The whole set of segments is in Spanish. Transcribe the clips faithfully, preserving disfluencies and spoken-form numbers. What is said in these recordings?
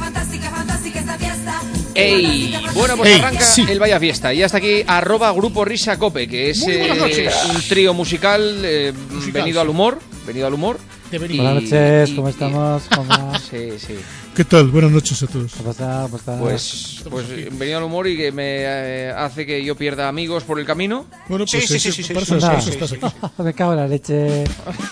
Ey, bueno, pues Ey, arranca sí. el Vaya Fiesta. Y hasta aquí, arroba Grupo Risa Cope, que es eh, un trío musical, eh, musical venido sí. al humor. Venido al humor. Y, Buenas noches, ¿cómo y, estamos? ¿Cómo? Sí, sí. ¿Qué tal? Buenas noches a todos. ¿Cómo está? ¿Cómo está? Pues, pues venido al humor y que me eh, hace que yo pierda amigos por el camino. Bueno, pues sí, sí, sí, sí, sí, para sí, eso, sí, para sí, eso sí, estás aquí. Me cago en la leche.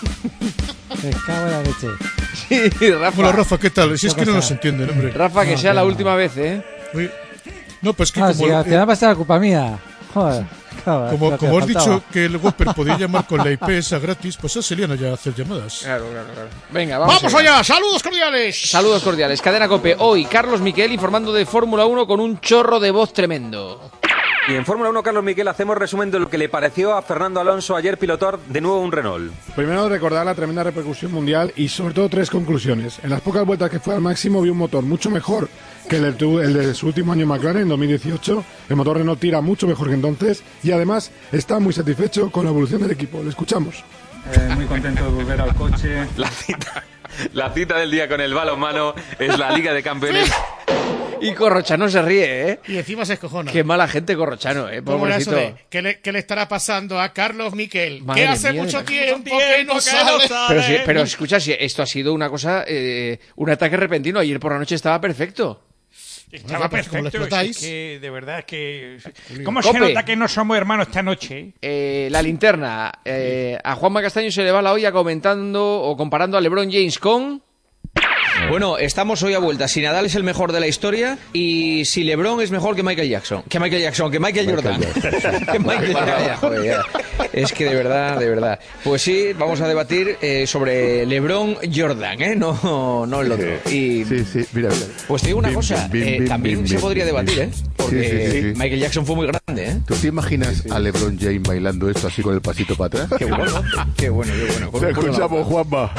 Me cago en la leche. Sí, Rafa. Hola, Rafa, ¿qué tal? Si es que no nos entienden, hombre. Rafa, que no, sea la no. última vez, ¿eh? Oye, no, pues que Ah, como... sí, al final va a ser la culpa mía. Joder. Claro, Como, lo que como has faltaba. dicho que el Whopper podía llamar con la I P esa gratis, pues a Selena ya hacer llamadas. Claro, claro, claro. Venga, vamos, ¡Vamos allá! ¡Saludos cordiales! Saludos cordiales. Cadena Cope. Hoy, Carlos Miquel informando de Fórmula uno con un chorro de voz tremendo. Y en Fórmula uno, Carlos Miquel, hacemos resumen de lo que le pareció a Fernando Alonso ayer pilotar de nuevo un Renault. Primero, recordar la tremenda repercusión mundial y sobre todo tres conclusiones. En las pocas vueltas que fue al máximo vio un motor mucho mejor que el de, el de su último año McLaren en dos mil dieciocho. El motor Renault tira mucho mejor que entonces y además está muy satisfecho con la evolución del equipo. Le escuchamos. Eh, muy contento de volver al coche. La cita, la cita del día con el balonmano es la Liga de Campeones. Y Corrochano se ríe, ¿eh? Y encima se escojona. Qué mala gente Corrochano, ¿eh? Pobrecito. De, ¿qué, le, ¿Qué le estará pasando a Carlos Miquel? Madre que hace mía, mucho que tiempo que no sale. Pero, sí, pero escucha, si esto ha sido una cosa, eh, un ataque repentino. Ayer por la noche estaba perfecto. Estaba perfecto, explotáis. Es que de verdad que... ¿Cómo se nota que no somos hermanos esta noche? Eh, la linterna. Eh, a Juanma Castaño se le va la olla comentando o comparando a LeBron James con... Bueno, estamos hoy a vuelta. Si Nadal es el mejor de la historia y si LeBron es mejor que Michael Jackson. Que Michael Jackson, que Michael, Michael Jordan. que Michael Jordan. Joder, ya. Es que de verdad, de verdad. Pues sí, vamos a debatir eh, sobre LeBron Jordan, ¿eh? No, no el otro. Y, sí, sí, mira, mira. Pues te digo una Bim, cosa, bim, eh, bim, también bim, se bim, podría bim, debatir, ¿eh? Porque sí, sí, sí, sí. Michael Jackson fue muy grande, ¿eh? ¿Tú te imaginas sí, sí. a LeBron James bailando esto así con el pasito para atrás? Qué bueno, qué bueno, qué bueno. Te escuchamos, Juanma.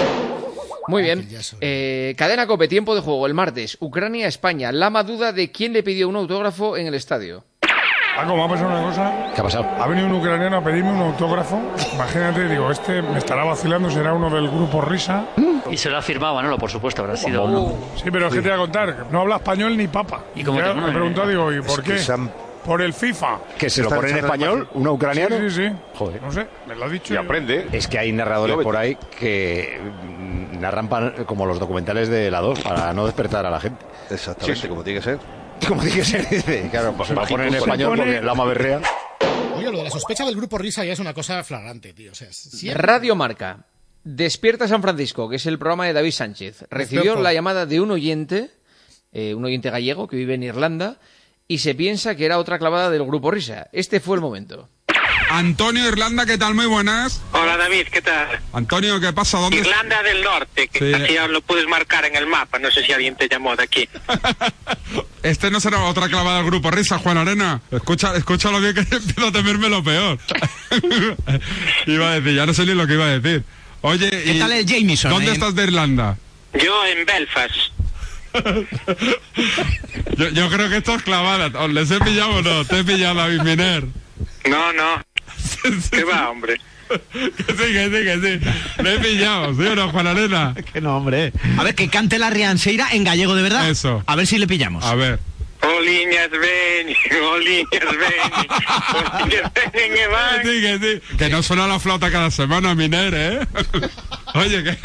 Muy bien. Eh, Cadena Cope, tiempo de juego. El martes, Ucrania-España. Lama duda de quién le pidió un autógrafo en el estadio. Paco, vamos a una cosa. ¿Qué ha pasado? Ha venido un ucraniano a pedirme un autógrafo. Imagínate, digo, este me estará vacilando, será uno del grupo Risa. Y se lo ha firmado, Manolo, por supuesto, habrá sido uno. Sí, pero es que te voy a contar, no habla español ni papa. ¿Y cómo te me he preguntado, digo, ¿y por qué? Por el FIFA. ¿Que se lo pone en español? ¿Un ucraniano? Sí, sí, sí. Joder. No sé, me lo ha dicho. Y aprende. Es que hay narradores por ahí que narran como los documentales de la dos para no despertar a la gente. Exactamente, sí, como tiene que ser. Como tiene que ser, dice. Claro, pues va a poner en español pone... porque la maberrea. Oye, lo de la sospecha del grupo Risa ya es una cosa flagrante, tío. O sea, siempre... Radio Marca. Despierta San Francisco, que es el programa de David Sánchez. Recibió Despierto. la llamada de un oyente, eh, un oyente gallego que vive en Irlanda, y se piensa que era otra clavada del grupo Risa. Este fue el momento. Antonio, Irlanda, ¿qué tal? Muy buenas. Hola, David, ¿qué tal? Antonio, ¿qué pasa? ¿Dónde Irlanda es? del Norte, que sí. Aquí ya lo puedes marcar en el mapa. No sé si alguien te llamó de aquí. Este no será otra clavada del grupo Risa, Juan Arena. Escucha, escucha lo bien que empiezo a temerme lo peor. Iba a decir, ya no sé ni lo que iba a decir. Oye, ¿qué tal el Jameson? ¿Dónde eh? estás de Irlanda? Yo en Belfast. yo, yo creo que esto es clavada. ¿Les he pillado o no? ¿Te he pillado, David Miner? No, no. ¿Qué va, hombre? Que sí, que sí, que sí. Le he pillado, ¿sí o no, Juan Arena? Que no, hombre. A ver, que cante la Rianseira en gallego de verdad. Eso. A ver si le pillamos. A ver. Oliñas ven, oliñas ven, oliñas ven que van. Que sí, que sí. Que no suena la flauta cada semana, Miner, ¿eh? Oye, que...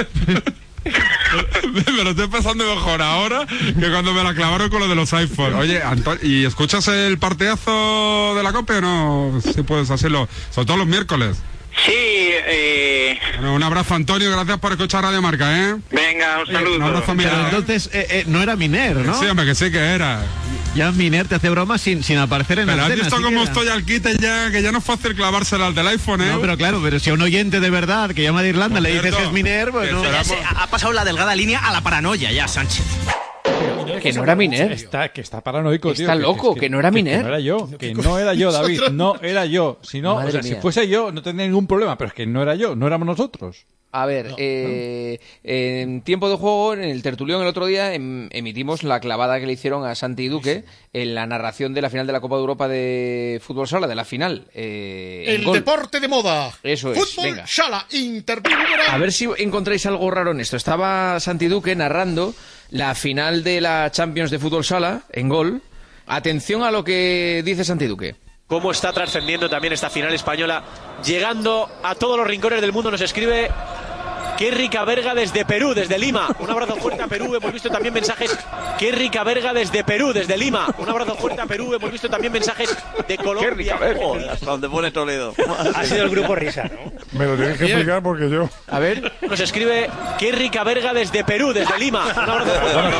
me lo estoy pasando mejor ahora que cuando me la clavaron con lo de los iPhones. Oye, Antonio, ¿y escuchas el partidazo de la Copa o no? Si puedes hacerlo, sobre todo los miércoles. Sí, eh... Bueno, un abrazo, Antonio, gracias por escuchar Radio Marca, ¿eh? Venga, un saludo. Un abrazo, Miner. Pero entonces eh, eh, no era Miner, ¿no? Sí, hombre, que sí que era. Ya Miner te hace bromas sin, sin aparecer en pero la has escena. visto cómo era. estoy al quite ya, que ya no es fácil clavársela al del iPhone, ¿eh? No, pero claro, pero si a un oyente de verdad que llama de Irlanda por le dices cierto, que es Miner, pues no. Ya se, ha pasado la delgada línea a la paranoia ya, Sánchez. Pero, que no era Miner. Está, que está paranoico, tío. Está loco, que, que, que no era Miner. Que no era yo, que no era yo, David. No era yo. Si no, o sea, si fuese yo, no tendría ningún problema, pero es que no era yo, no éramos nosotros. A ver, no, eh, no. en tiempo de juego, en el tertulión el otro día em, emitimos la clavada que le hicieron a Santi Duque en la narración de la final de la Copa de Europa de Fútbol Sala, de la final. Eh, el gol. Deporte de moda. Eso es. Fútbol Sala, Inter. A ver si encontráis algo raro en esto. Estaba Santi Duque narrando la final de la Champions de Fútbol Sala, en Gol. Atención a lo que dice Santi Duque. Cómo está trascendiendo también esta final española, llegando a todos los rincones del mundo. Nos escribe Qué rica verga desde Perú, desde Lima. Un abrazo fuerte a Perú. Hemos visto también mensajes. Qué rica verga desde Perú, desde Lima. Un abrazo fuerte a Perú. Hemos visto también mensajes de Colombia. Qué rica verga. Oh, hasta donde pone Toledo. Ha sido el grupo Risa, ¿no? Me lo tienes que explicar porque yo... A ver. Nos escribe Qué rica verga desde Perú, desde Lima. Un abrazo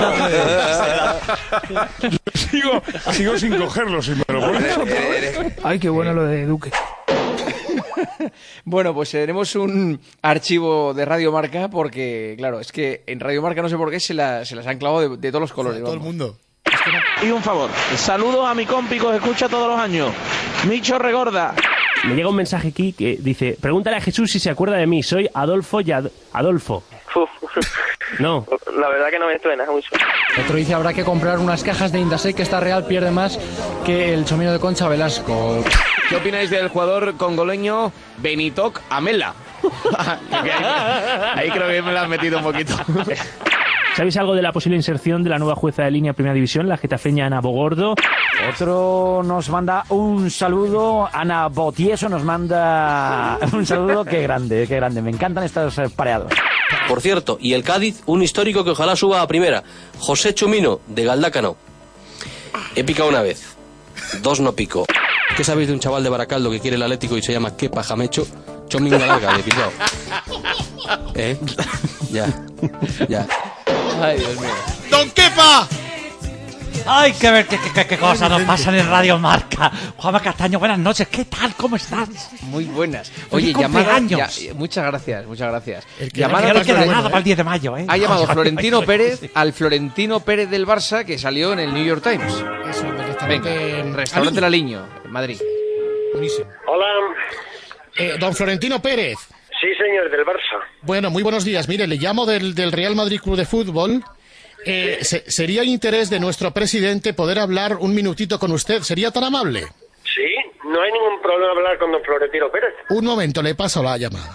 fuerte. sigo, sigo sin cogerlo, si me lo pones otra vez. Ay, qué bueno lo de Duque. Bueno, pues tenemos un archivo de Radio Marca porque, claro, es que en Radio Marca no sé por qué se, la, se las han clavado de, de todos los colores. Todo el mundo. Y un favor, saludos a mi compi que os escucha todos los años, Micho Regorda. Me llega un mensaje aquí que dice: pregúntale a Jesús si se acuerda de mí, soy Adolfo Yad... Adolfo. No. La verdad que no me suena mucho. Otro dice: habrá que comprar unas cajas de Indasec, que esta Real pierde más que el chomino de Concha Velasco. ¿Qué opináis del jugador congoleño Benitoc Amela? ahí, ahí creo que me lo has metido un poquito. ¿Sabéis algo de la posible inserción de la nueva jueza de línea Primera División, la getafeña Ana Bogordo? Otro nos manda un saludo, Ana Botieso nos manda un saludo, qué grande, qué grande, me encantan estos pareados. Por cierto, y el Cádiz, un histórico que ojalá suba a primera, José Chumino, de Galdácano. He picado una vez, dos no pico. ¿Qué sabéis de un chaval de Baracaldo que quiere el Atlético y se llama Kepa Jamecho? Chominga larga, de Bilbao. ¿Eh? Ya, ya. Ay, Dios mío. ¡Don Kepa! Ay, qué ver qué, qué, qué cosas nos pasan en Radio Marca. Juanma Castaño, buenas noches. ¿Qué tal? ¿Cómo estás? Muy buenas. Oye, llamada... Ya, muchas gracias, muchas gracias. El que llamada no queda nada, ¿eh? Para el diez de mayo, ¿eh? Ha llamado Florentino Pérez al Florentino Pérez del Barça, que salió en el New York Times. Eso, el restaurante... Venga, restaurante La Liño, en Madrid. Buenísimo. Hola. Eh, don Florentino Pérez. Sí, señor, del Barça. Bueno, muy buenos días. Mire, le llamo del, del Real Madrid Club de Fútbol. Eh, se, sería interés de nuestro presidente poder hablar un minutito con usted. ¿Sería tan amable? Sí, no hay ningún problema hablar con don Florentino Pérez. Un momento, le paso la llamada.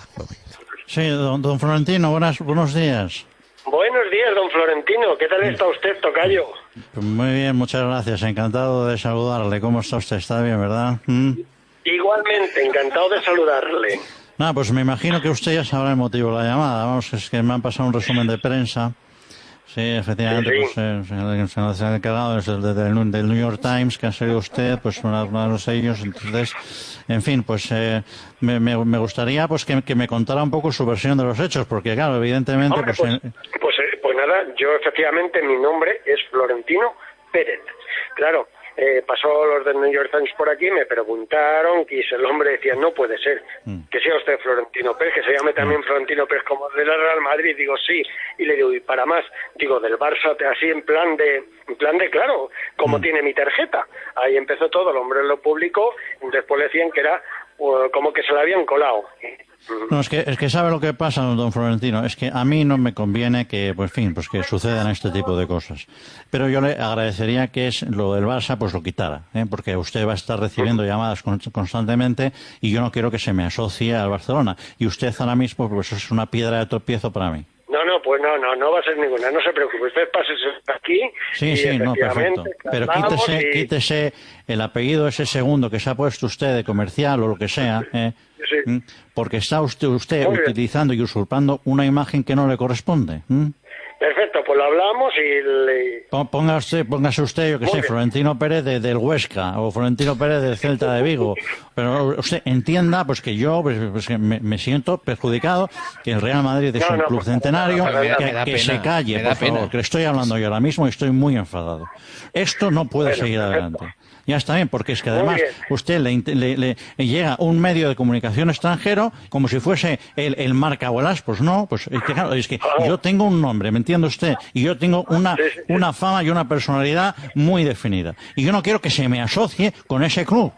Sí, don, don Florentino, buenas, buenos días. Buenos días, don Florentino. ¿Qué tal está usted, tocayo? Pues muy bien, muchas gracias. Encantado de saludarle. ¿Cómo está usted? ¿Está bien, verdad? ¿Mm? Igualmente, encantado de saludarle. Nada, pues me imagino que usted ya sabrá el motivo de la llamada. Vamos, es que me han pasado un resumen de prensa. Sí, efectivamente, sí, sí. Pues eh, se nos ha encargado desde el del, del New York Times, que ha sido usted, pues uno de los sellos. Entonces, en fin, pues eh, me, me, me gustaría pues que, que me contara un poco su versión de los hechos, porque claro, evidentemente... Hombre, pues, pues, pues, eh, pues nada, yo efectivamente, mi nombre es Florentino Pérez. Claro, eh, pasó los del New York Times por aquí, me preguntaron, y el hombre decía, no puede ser mm. que sea usted Florentino Pérez, que se llame también mm. Florentino Pérez como del Real Madrid. Digo, sí, y le digo, y para más, digo, del Barça, así en plan de, en plan de claro, como mm. tiene mi tarjeta. Ahí empezó todo, el hombre lo publicó, después le decían que era uh, como que se la habían colado. No, es que, es que sabe lo que pasa, don Florentino, es que a mí no me conviene que, pues, fin, pues que sucedan este tipo de cosas. Pero yo le agradecería que es lo del Barça, pues lo quitara, ¿eh? Porque usted va a estar recibiendo llamadas con, constantemente y yo no quiero que se me asocie al Barcelona. Y usted ahora mismo, pues es una piedra de tropiezo para mí. No, no, pues no, no, no va a ser ninguna, no se preocupe, usted pásese aquí. Sí, sí, no, perfecto. Pero quítese, y... quítese el apellido ese segundo que se ha puesto usted de comercial o lo que sea, ¿eh? Sí. Porque está usted, usted utilizando y usurpando una imagen que no le corresponde. ¿Mm? Perfecto, pues lo hablamos y le... Póngase, póngase usted, yo que sé, bien. Florentino Pérez de, del Huesca o Florentino Pérez del Celta de Vigo. Pero usted entienda pues que yo pues, pues, que me, me siento perjudicado, que el Real Madrid es no, un no, club centenario, no, no, no, que, que se calle, por favor, pena. Que estoy hablando yo ahora mismo y estoy muy enfadado. Esto no puede bueno, seguir perfecto. Adelante. Ya está bien, porque es que además usted le, le, le llega un medio de comunicación extranjero como si fuese el, el Marca o el As, pues no, pues es que, claro, es que yo tengo un nombre, ¿me entiende usted? Y yo tengo una, una fama y una personalidad muy definida. Y yo no quiero que se me asocie con ese club.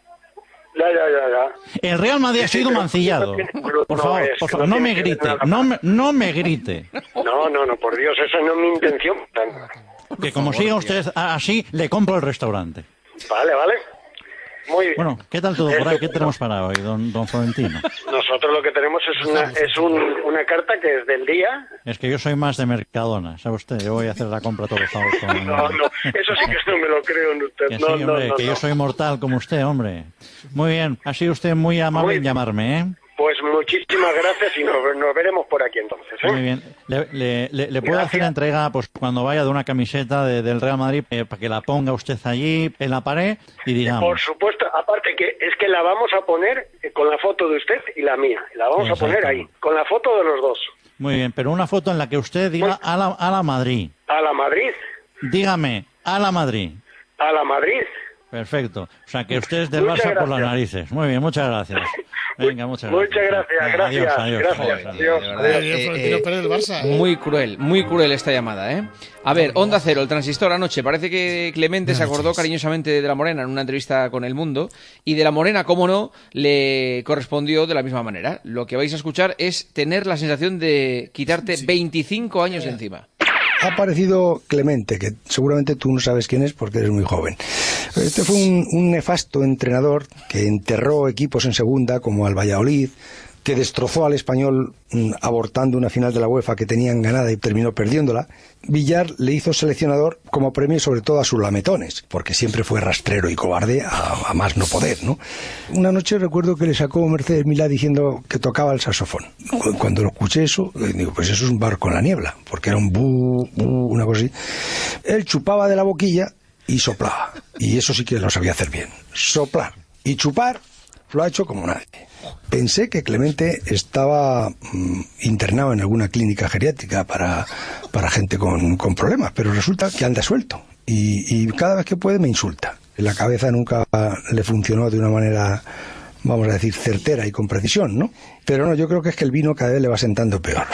Ya, ya, ya, ya. El Real Madrid ha sido mancillado. Por favor, por favor, no me grite, no me, no me grite. No, no, no, por Dios, esa no es mi intención. Que como siga usted así, le compro el restaurante. Vale, vale. Muy bien. Bueno, ¿qué tal todo por ahí? ¿Qué tenemos para hoy, don, don Florentino? Nosotros lo que tenemos es una, es un, una carta que es del día. Es que yo soy más de Mercadona, ¿sabe usted? Yo voy a hacer la compra todos los sábados. Con... No, no, eso sí que no me lo creo en usted. Que no, sí, no, hombre, no, que no. yo soy mortal como usted, hombre. Muy bien, ha sido usted muy amable Muy en llamarme, ¿eh? Pues muchísimas gracias y nos, nos veremos por aquí entonces. ¿eh? Muy bien. Le, le, le, le puedo hacer entrega, pues cuando vaya, de una camiseta de, del Real Madrid, eh, para que la ponga usted allí en la pared y digamos... Por supuesto, aparte que es que la vamos a poner eh, con la foto de usted y la mía. La vamos Exacto. a poner ahí, con la foto de los dos. Muy bien, pero una foto en la que usted diga a la, a la Madrid. ¿A la Madrid? Dígame, a la Madrid. ¿A la Madrid? Perfecto. O sea, que usted es del Muchas Barça por las gracias. narices. Muy bien, muchas gracias. Venga, muchas gracias. Muchas gracias, gracias. Adiós, adiós. Gracias, Joder, adiós. De verdad, Adiós, eh, Florentino eh, Pérez del Barça. Muy cruel, muy cruel esta llamada, ¿eh? A ver, Onda Cero, el transistor anoche. Parece que Clemente se acordó cariñosamente de La Morena en una entrevista con El Mundo. Y de La Morena, cómo no, le correspondió de la misma manera. Lo que vais a escuchar es tener la sensación de quitarte veinticinco años de encima. Ha aparecido Clemente, que seguramente tú no sabes quién es porque eres muy joven. Este fue un, un nefasto entrenador que enterró equipos en segunda, como al Valladolid, que destrozó al Español mm, abortando una final de la UEFA que tenían ganada y terminó perdiéndola. Villar le hizo seleccionador como premio sobre todo a sus lametones, porque siempre fue rastrero y cobarde a, a más no poder, ¿no? Una noche recuerdo que le sacó Mercedes Milá diciendo que tocaba el saxofón. Cu- Cuando lo escuché eso, digo, pues eso es un barco en la niebla, porque era un bu, bu, una cosa así. Él chupaba de la boquilla y soplaba, y eso sí que lo sabía hacer bien. Soplar y chupar lo ha hecho como nadie. Pensé que Clemente estaba mm, internado en alguna clínica geriátrica para, para gente con, con problemas, pero resulta que anda suelto y, y cada vez que puede me insulta. La cabeza nunca le funcionó de una manera, vamos a decir, certera y con precisión, ¿no? Pero no, yo creo que es que el vino cada vez le va sentando peor.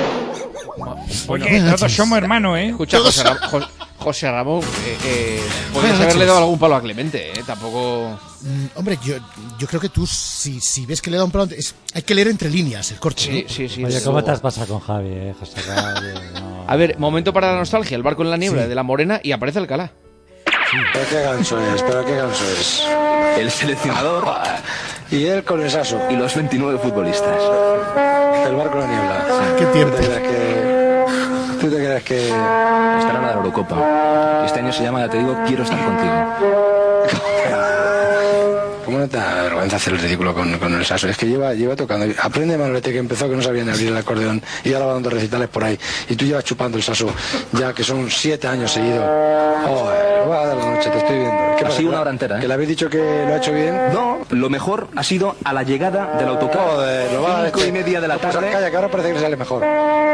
Oye, todos somos hermanos, ¿eh? Escucha, José, Ra- Jo- José Ramón, eh, eh, podrías haberle dado algún palo a Clemente, ¿eh? Tampoco... Mm, hombre, yo, yo creo que tú, si, si ves que le da un palo, es, hay que leer entre líneas el corte. Sí, ¿no? sí, sí. Oye, sí. ¿cómo te has pasado con Javi, eh, José Javi? No. A ver, momento para la nostalgia, el barco en la niebla Sí. de La Morena y aparece Alcalá. ¿Pero qué ganso es? ¿Pero qué ganso es? El seleccionador Y él con el saso. y los veintinueve futbolistas. El barco en la niebla. Qué ¿Tú tiempo. te crees que...? ¿Tú te crees que...? Estarán a la Eurocopa. Este año se llama, ya te digo, Quiero estar contigo. ¿Cómo no te da vergüenza hacer el ridículo con, con el saso? Es que lleva, lleva tocando. Aprende Manolete, que empezó que no sabía ni abrir el acordeón y ahora va dando recitales por ahí. Y tú llevas chupando el saso ya que son siete años seguidos. Joder, va a dar la noche, te estoy viendo. ¿Qué Ha pasa, sido que una la- hora entera, ¿eh? ¿Que le habéis dicho que lo ha hecho bien? No, lo mejor ha sido a la llegada del autocar. Joder, lo va a Cinco y media de la Pues tarde. calla, que ahora parece que le sale mejor.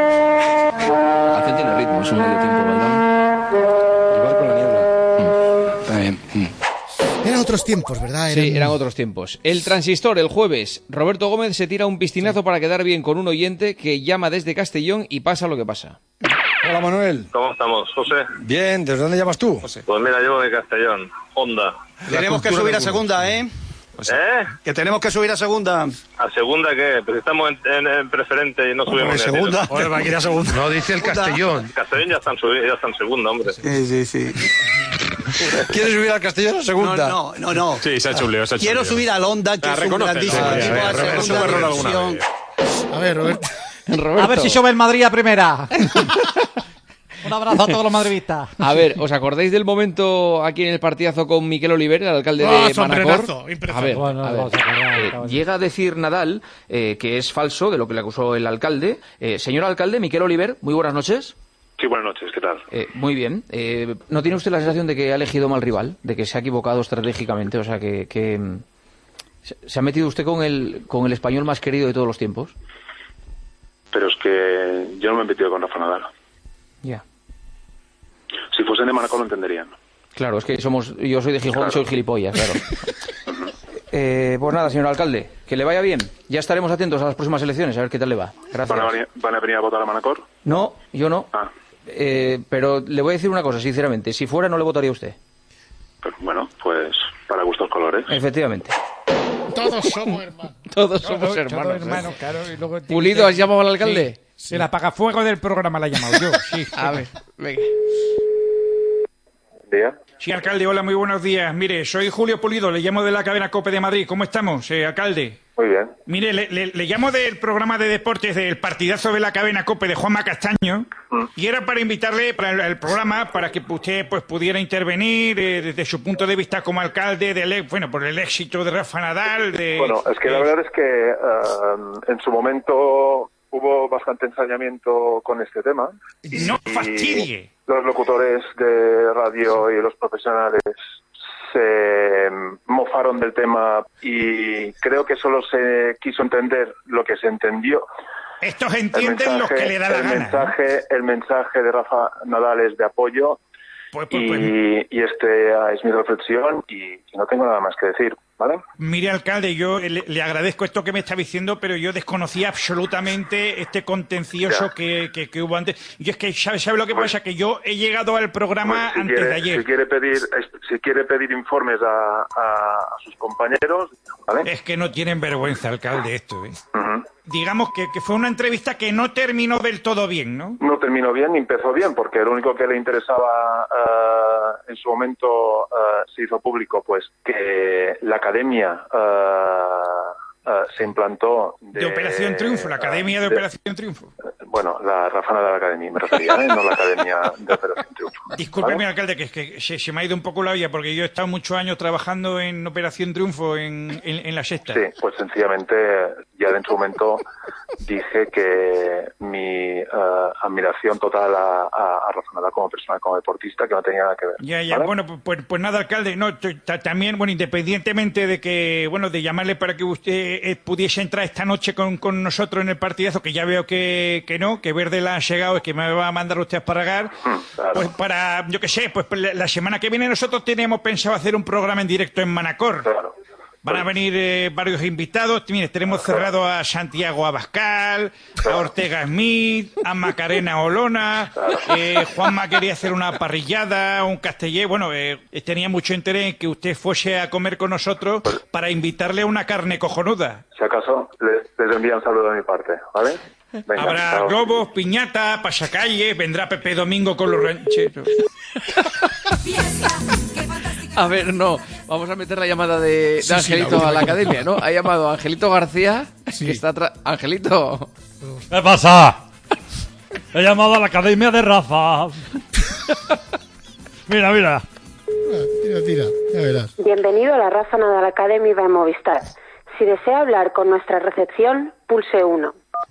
Acción tiene ritmo, es un medio tiempo, ¿verdad? El barco en la niebla. Está bien. Mm. Eran otros tiempos, ¿verdad? Sí, eran otros tiempos. El transistor, el jueves. Roberto Gómez se tira un piscinazo para quedar bien con un oyente que llama desde Castellón y pasa lo que pasa. Hola, Manuel. ¿Cómo estamos, José? Bien, ¿desde dónde llamas tú? Pues mira, llevo de Castellón, Honda. Tenemos que subir a segunda, ¿eh? ¿Eh? Que tenemos que subir a segunda. ¿A segunda qué? Pero si estamos en, en- en preferente y no subimos ni a segunda. tiro. Joder, va a ir a segunda. No, dice el Castellón. Castellón ya están subi- ya están segunda, hombre. Sí, sí, sí. ¿Quieres subir al Castellón a segunda? No, no, no, no. Sí, se ha hecho un lío, se ha hecho Quiero un lío. subir al Honda, que Ah, es un reconoce, grandísimo no, equipo ya, a ya, ya, segunda es un error alguna división. vez. A ver, Robert. Roberto. A ver si sube el Madrid a primera. Un abrazo a todos los madridistas. A ver, ¿os acordáis del momento aquí en el partidazo con Miquel Oliver, el alcalde ¡Oh, de Manacor? sombrerazo! A Impresionante. ver, Bueno, a ver. vamos a acordar, Eh, acabas. llega a decir Nadal eh, que es falso de lo que le acusó el alcalde. Eh, señor alcalde, Miquel Oliver, muy buenas noches. Sí, buenas noches, ¿qué tal? Eh, muy bien. Eh, ¿No tiene usted la sensación de que ha elegido mal rival? ¿De que se ha equivocado estratégicamente? O sea, que... que mm, se- ¿Se ha metido usted con el, con el español más querido de todos los tiempos? Pero es que yo no me he metido con Rafa Nadal. Ya. Si fuesen de Manacor lo entenderían. Claro, es que somos, yo soy de Gijón Claro. y soy gilipollas, claro. eh, pues nada, señor alcalde, que le vaya bien. Ya estaremos atentos a las próximas elecciones, a ver qué tal le va. Gracias. ¿Van a venir, van a, venir a votar a Manacor? No, yo no. Ah, Eh, pero le voy a decir una cosa, sinceramente. Si fuera, no le votaría a usted. pues bueno, pues para gustos colores. Efectivamente. Todos somos hermanos. Todos somos Todos- hermanos. todos ¿eh? hermanos, claro. Y luego tiene Pulido, que- ¿has llamado al alcalde? Sí. El apagafuego del programa la he llamado yo. Sí. A ver, venga. Día. Sí, alcalde, hola, muy buenos días. Mire, soy Julio Pulido, le llamo de la cadena COPE de Madrid. ¿Cómo estamos, eh, alcalde? Muy bien. Mire, le, le, le llamo del programa de deportes del partidazo de la cadena COPE de Juanma Castaño mm. y era para invitarle para el, el programa para que usted pues pudiera intervenir eh, desde su punto de vista como alcalde, del, bueno, por el éxito de Rafa Nadal. De, bueno, es que la verdad es que uh, en su momento hubo bastante ensayamiento con este tema. ¡No fastidie! Los locutores de radio y los profesionales se mofaron del tema y creo que solo se quiso entender lo que se entendió. Estos entienden lo que le da la el gana. Mensaje, el mensaje de Rafa Nadal es de apoyo pues, pues, y, pues. y este es mi reflexión y, y no tengo nada más que decir. ¿Vale? Mire, alcalde, yo le, le agradezco esto que me está diciendo, pero yo desconocía absolutamente este contencioso que, que, que hubo antes. Y es que, ¿sabe, sabe lo que pasa? Que yo he llegado al programa pues si antes quiere, de ayer. Si quiere pedir, si quiere pedir informes a, a, a sus compañeros, ¿vale? Es que no tienen vergüenza, alcalde, esto, ¿eh? Uh-huh. Digamos que, que fue una entrevista que no terminó del todo bien, ¿no? No terminó bien ni empezó bien, porque lo único que le interesaba uh, en su momento uh, se hizo público, pues, que la academia uh, uh, se implantó de... De Operación Triunfo, la Academia de, de Operación Triunfo. Bueno, la Rafa Nadal Academy me refería, ¿eh? No la Academia de Operación Triunfo. Discúlpeme, ¿vale? Alcalde, que, es que se, se me ha ido un poco la olla, porque yo he estado muchos años trabajando en Operación Triunfo en, en, en la Sexta. Sí, pues sencillamente ya en su momento dije que mi uh, admiración total a, a, a Rafa Nadal como persona, como deportista, que no tenía nada que ver. Ya, ya, ¿vale? bueno, pues, pues nada, alcalde, no, también, bueno, independientemente de que, bueno, de llamarle para que usted eh, pudiese entrar esta noche con, con nosotros en el partidazo, que ya veo que, que no, que Verde la ha llegado, es que me va a mandar usted a Esparagar, claro. Pues para, yo qué sé, pues la semana que viene nosotros teníamos pensado hacer un programa en directo en Manacor. Claro. Van a venir eh, varios invitados. Mire, tenemos cerrado a Santiago Abascal, a Ortega Smith, a Macarena Olona. Eh, Juanma quería hacer una parrillada, un castellé. Bueno, eh, tenía mucho interés en que usted fuese a comer con nosotros para invitarle a una carne cojonuda. Si acaso, les, les envía un saludo de mi parte, ¿vale? Venga, habrá chao. Globos, piñata, pasacalles, vendrá Pepe Domingo con los rancheros. A ver, no, vamos a meter la llamada de, de sí, Angelito sí, la a la academia, ¿no? Ha llamado a Angelito García, sí. que está atrás. Angelito. ¿Qué pasa? He llamado a la academia de Rafa. Mira, mira. Tira, tira, ya verás. Bienvenido a la Rafa Nadal Academy by Movistar. Si desea hablar con nuestra recepción, pulse uno.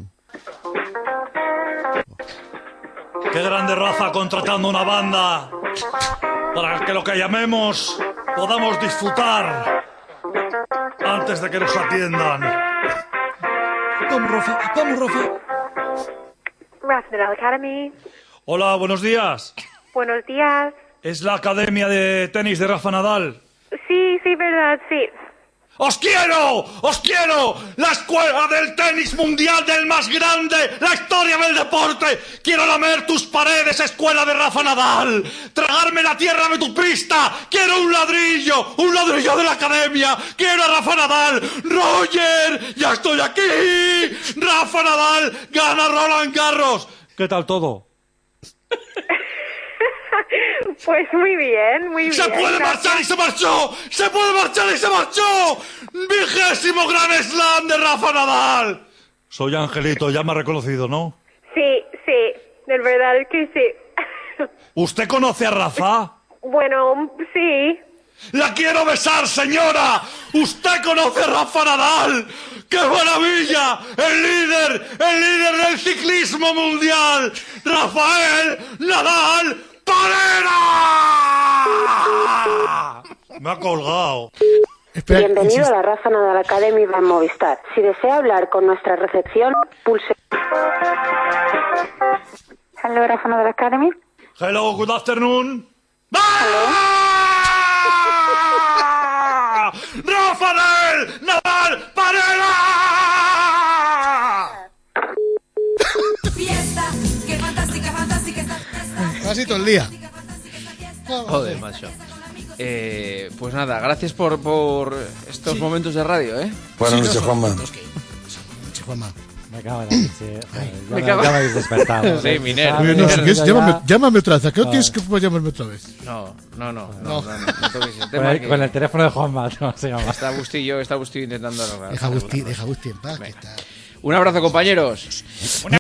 Qué grande Rafa contratando una banda para que lo que llamemos podamos disfrutar antes de que nos atiendan. Vamos, Rafa, vamos, Rafa. Rafa Nadal Academy. Hola, buenos días. Buenos días. ¿Es la academia de tenis de Rafa Nadal? Sí, sí, verdad, sí. ¡Os quiero! ¡Os quiero! ¡La escuela del tenis mundial del más grande! ¡La historia del deporte! ¡Quiero lamer tus paredes, escuela de Rafa Nadal! ¡Tragarme la tierra de tu pista! ¡Quiero un ladrillo! ¡Un ladrillo de la academia! ¡Quiero a Rafa Nadal! ¡Roger! ¡Ya estoy aquí! ¡Rafa Nadal gana Roland Garros! ¿Qué tal todo? Pues muy bien, muy bien. ¡Se puede marchar y se marchó! ¡Se puede marchar y se marchó! ¡Vigésimo Gran Slam de Rafa Nadal! Soy Angelito, ya me ha reconocido, ¿no? Sí, sí, de verdad que sí. ¿Usted conoce a Rafa? Bueno, sí. ¡La quiero besar, señora! ¿Usted conoce a Rafa Nadal? ¡Qué maravilla! ¡El líder! ¡El líder del ciclismo mundial! ¡Rafael Nadal Parera! Me ha colgado. Bienvenido a la Rafa Nadal Academy by Movistar. Si desea hablar con nuestra recepción, pulse. Hello, Rafa Nadal Academy. Hello, good afternoon. ¡Rafael Nadal Parera! Fiesta, qué fantástica, fantástica esta fiesta. Casi todo el día. Joder, macho. Eh, pues nada, gracias por, por estos sí. momentos de radio, ¿eh? Buenas noches, Juanma. Buenas noches, Juanma. Me cago en la leche. Ya Me me, cago- ya me habéis despertado. Sí, Miner. Ah, Oye, No, si ya- quieres, ya- llámame, ya- llámame otra vez. ¿A qué Vale. quieres que llamarme otra vez? No, no, no, no, No. no, no, no toques ese Con tema. el, que con el teléfono de Juanma, ¿cómo se llama? Está Agustín y yo, está Agustín intentando arreglar. Deja a Agustín, deja a Agustín en paz. que está- Un abrazo, compañeros.